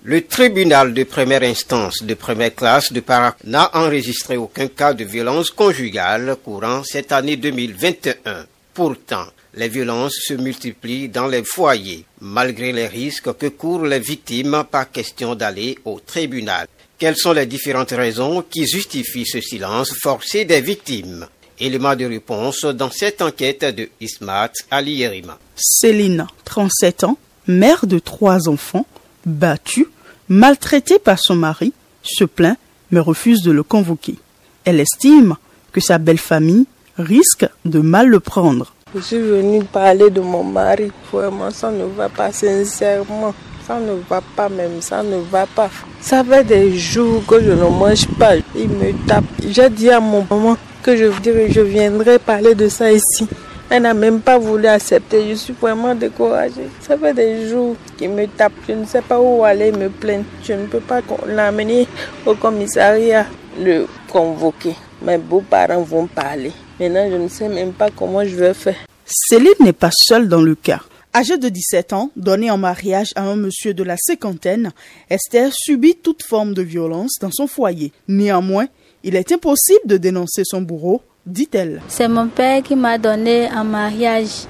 Le tribunal de première instance de première classe de Parakou n'a enregistré aucun cas de violence conjugale courant cette année 2021. Pourtant, les violences se multiplient dans les foyers, malgré les risques que courent les victimes, pas question d'aller au tribunal. Quelles sont les différentes raisons qui justifient ce silence forcé des victimes? Élément de réponse dans cette enquête de Ismat Ali Yerima. Céline, 37 ans, mère de 3 enfants, battue, maltraitée par son mari, se plaint mais refuse de le convoquer. Elle estime que sa belle famille risque de mal le prendre. Je suis venue parler de mon mari. Vraiment, ça ne va pas, sincèrement. Ça ne va pas même, ça ne va pas. Ça fait des jours que je ne mange pas. Il me tape. J'ai dit à mon maman que je viendrai parler de ça ici. Elle n'a même pas voulu accepter. Je suis vraiment découragée. Ça fait des jours qu'il me tape. Je ne sais pas où aller me plaindre. Je ne peux pas l'amener au commissariat, le convoquer. Mes beaux-parents vont parler. Maintenant, je ne sais même pas comment je vais faire. Céline n'est pas seule dans le cas. Âgée de 17 ans, donnée en mariage à un monsieur de la cinquantaine, Esther subit toute forme de violence dans son foyer. Néanmoins, il est impossible de dénoncer son bourreau, dit-elle. C'est mon père qui m'a donné en mariage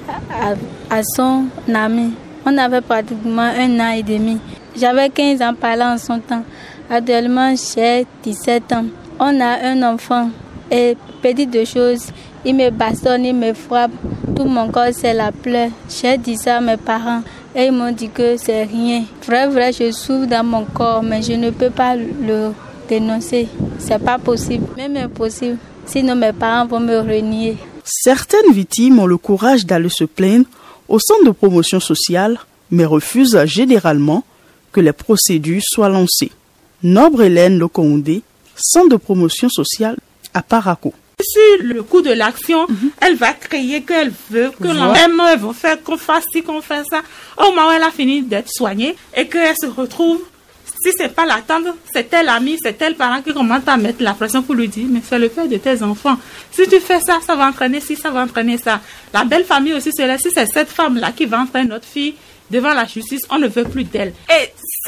à son ami. On avait pratiquement 1 an et demi. J'avais 15 ans par là en son temps. Actuellement, j'ai 17 ans. On a un enfant et petite de choses, il me bastonne, il me frappe. Tout mon corps, c'est la plaie. J'ai dit ça à mes parents et ils m'ont dit que c'est rien. Vrai, je souffre dans mon corps, mais je ne peux pas le dénoncer. C'est pas possible, même impossible. Sinon, mes parents vont me renier. Certaines victimes ont le courage d'aller se plaindre au centre de promotion sociale, mais refusent généralement que les procédures soient lancées. Nobre Hélène Lokoundé, centre de promotion sociale à Parakou. Sur le coup de l'action, elle va crier qu'elle veut que l'on aime, elle va faire qu'on fasse ci, qu'on fasse ça. Au moment où elle a fini d'être soignée et qu'elle se retrouve, si c'est pas la tante, c'est tel ami, c'est tel parent qui commence à mettre la pression pour lui dire, mais c'est le père de tes enfants. Si tu fais ça, ça va entraîner ci, ça va entraîner ça. La belle famille aussi, c'est là, si c'est cette femme-là qui va entraîner notre fille devant la justice, on ne veut plus d'elle. Et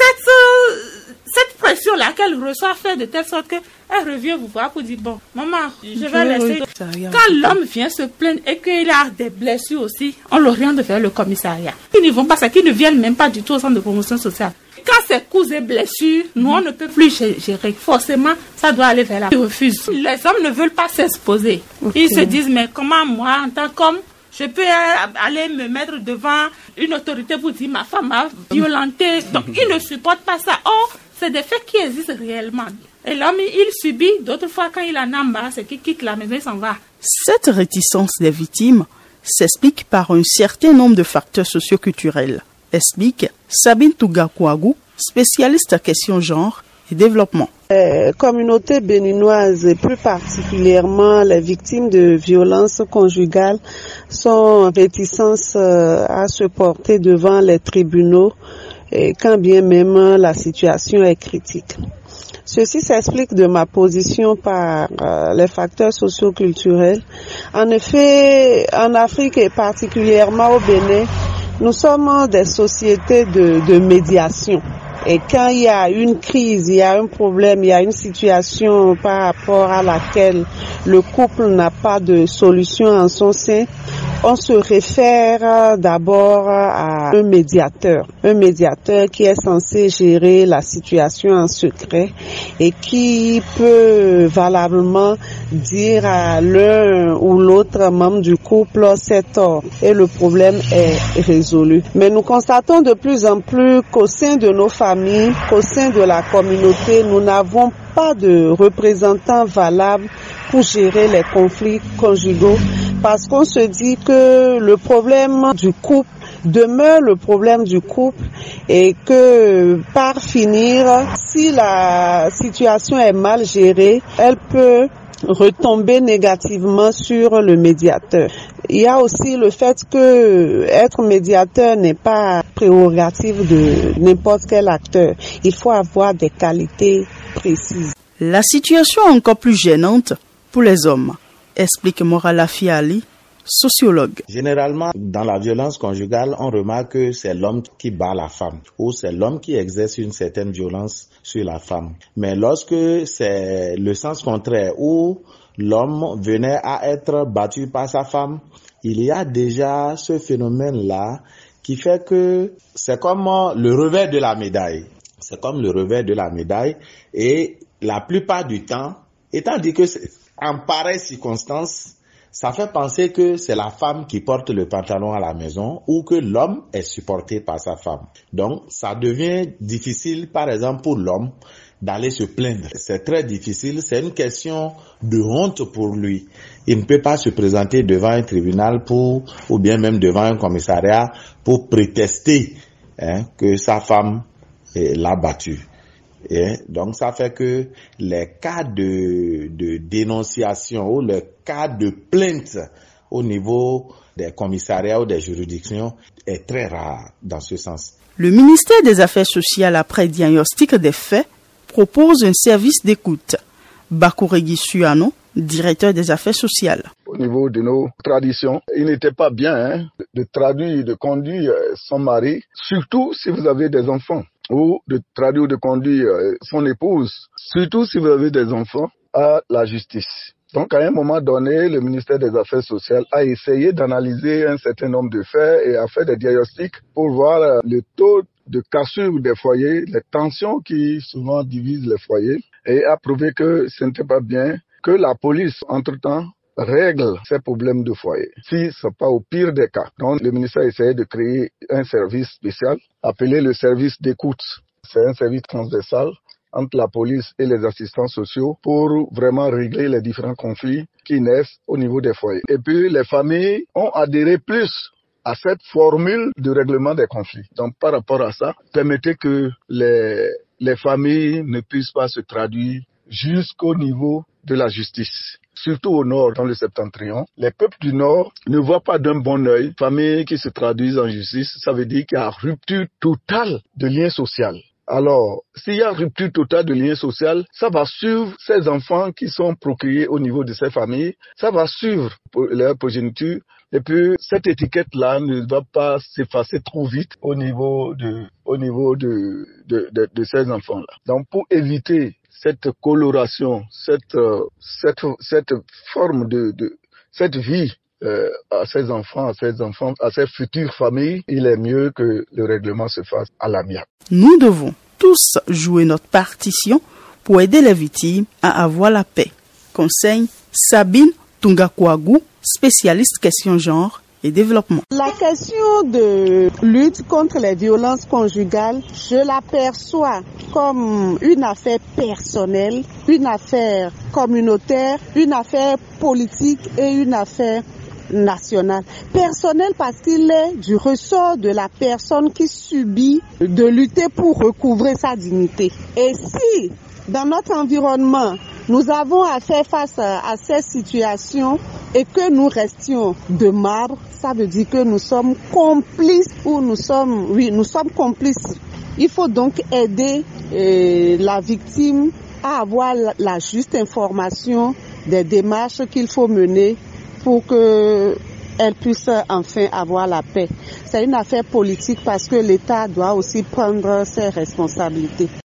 cette pression-là qu'elle reçoit fait de telle sorte qu'elle revient vous voir pour dire, bon, maman, je vais laisser. Quand l'homme vient se plaindre et qu'il a des blessures aussi, on l'oriente vers le commissariat. Ils n'y vont pas, c'est qu'ils ne viennent même pas du tout au centre de promotion sociale. Quand c'est coups et blessures, nous, on ne peut plus gérer. Forcément, ça doit aller vers là. Ils refusent. Les hommes ne veulent pas s'exposer. Ils se disent, mais comment moi, en tant qu'homme, je peux aller me mettre devant une autorité pour dire ma femme m'a violenté. Donc, ils ne supportent pas ça. Or, c'est des faits qui existent réellement. Et l'homme, il subit. D'autres fois, quand il en a marre, c'est qu'il quitte la maison et s'en va. Cette réticence des victimes s'explique par un certain nombre de facteurs socioculturels, explique Sabine Tougakouagou, spécialiste en questions genre et développement. Les communautés béninoises et plus particulièrement les victimes de violences conjugales sont réticentes à se porter devant les tribunaux quand bien même la situation est critique. Ceci s'explique de ma position par les facteurs socioculturels. En effet, en Afrique et particulièrement au Bénin, nous sommes des sociétés de médiation. Et quand il y a une crise, il y a un problème, il y a une situation par rapport à laquelle le couple n'a pas de solution en son sein, on se réfère d'abord à un médiateur qui est censé gérer la situation en secret et qui peut valablement dire à l'un ou l'autre membre du couple c'est tort et le problème est résolu. Mais nous constatons de plus en plus qu'au sein de nos familles, qu'au sein de la communauté, nous n'avons pas de représentants valables pour gérer les conflits conjugaux parce qu'on se dit que le problème du couple demeure le problème du couple et que par finir, si la situation est mal gérée, elle peut retomber négativement sur le médiateur. Il y a aussi le fait que être médiateur n'est pas prérogative de n'importe quel acteur. Il faut avoir des qualités précises. La situation est encore plus gênante pour les hommes, explique Morala Fiali, sociologue. Généralement, dans la violence conjugale, on remarque que c'est l'homme qui bat la femme ou c'est l'homme qui exerce une certaine violence sur la femme. Mais lorsque c'est le sens contraire où l'homme venait à être battu par sa femme, il y a déjà ce phénomène-là qui fait que c'est comme le revers de la médaille. C'est comme le revers de la médaille et la plupart du temps, étant dit que en pareille circonstance, ça fait penser que c'est la femme qui porte le pantalon à la maison ou que l'homme est supporté par sa femme. Donc, ça devient difficile, par exemple, pour l'homme d'aller se plaindre. C'est très difficile, c'est une question de honte pour lui. Il ne peut pas se présenter devant un tribunal ou bien même devant un commissariat pour prétester que sa femme l'a battu. Et donc ça fait que les cas de dénonciation ou les cas de plainte au niveau des commissariats ou des juridictions est très rare dans ce sens. Le ministère des Affaires sociales, après diagnostic des faits, propose un service d'écoute. Bakourégui Suano, directeur des Affaires sociales. Au niveau de nos traditions, il n'était pas bien de traduire, de conduire son mari, surtout si vous avez des enfants, ou de traduire ou de conduire son épouse, surtout si vous avez des enfants, à la justice. Donc, à un moment donné, le ministère des Affaires sociales a essayé d'analyser un certain nombre de faits et a fait des diagnostics pour voir le taux de cassure des foyers, les tensions qui souvent divisent les foyers, et a prouvé que ce n'était pas bien que la police, entre-temps, règle ces problèmes de foyer. Si ce n'est pas au pire des cas. Donc, le ministère a essayé de créer un service spécial appelé le service d'écoute. C'est un service transversal entre la police et les assistants sociaux pour vraiment régler les différents conflits qui naissent au niveau des foyers. Et puis, les familles ont adhéré plus à cette formule de règlement des conflits. Donc, par rapport à ça, permettez que les familles ne puissent pas se traduire jusqu'au niveau de la justice. Surtout au nord, dans le septentrion, les peuples du nord ne voient pas d'un bon œil familles qui se traduisent en justice. Ça veut dire qu'il y a rupture totale de lien social. Alors, s'il y a rupture totale de lien social, ça va suivre ces enfants qui sont procréés au niveau de ces familles, ça va suivre leur progéniture, et puis cette étiquette-là ne va pas s'effacer trop vite au niveau de ces enfants-là. Donc, pour éviter cette coloration, cette forme cette vie à ces enfants, à ces futures familles, il est mieux que le règlement se fasse à l'amiable. Nous devons tous jouer notre partition pour aider les victimes à avoir la paix. Conseil Sabine Tungakouagou, spécialiste question genre et développement. La question de lutte contre les violences conjugales, je l'aperçois comme une affaire personnelle, une affaire communautaire, une affaire politique et une affaire nationale. Personnel parce qu'il est du ressort de la personne qui subit de lutter pour recouvrer sa dignité. Et si dans notre environnement, nous avons à faire face à ces situations et que nous restions de marbre, ça veut dire que nous sommes complices ou nous sommes complices. Il faut donc aider la victime à avoir la juste information des démarches qu'il faut mener pour qu'elle puisse enfin avoir la paix. C'est une affaire politique parce que l'État doit aussi prendre ses responsabilités.